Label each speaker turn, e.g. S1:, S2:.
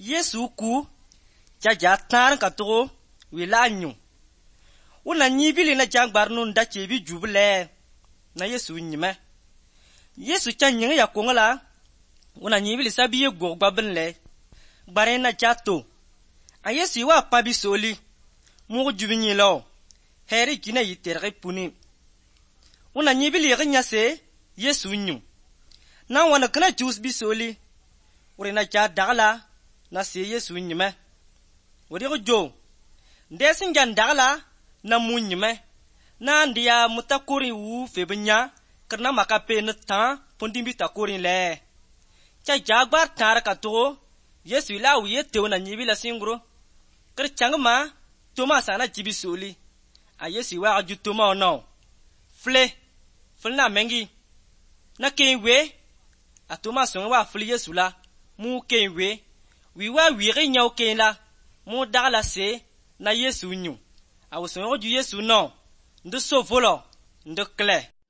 S1: Yesu ku jaja tan ka to wila nyu una nyibili na jangbar nun da chebi jubule na Yesu nyime Yesu chanyin ya kongala una nyibili sabiye gogbabin le bare na jato a Yesu wa pabi soli mu jubinyi lo heri kina yiterre puni una nyibili gnyase Yesu nyu na wana kana jus bisoli uri na ja dagala na se Yesu nyime uri go jo ndesin jan dagala na munyime na ndia mutakuri wu febinya karna makape na ta pondimbi takuri le cha jagbar tar ka to Yesu la wiye te na nyibi la singro kar changma toma sana jibisoli a Yesu wa ju toma no fle na mengi na kenwe a toma so wa fle Yesu la mu kenwe wi wa wi re nyaw ken la mu dagala se na Yesu nyu a wo so ju Yesu no ndo so volo ndo kle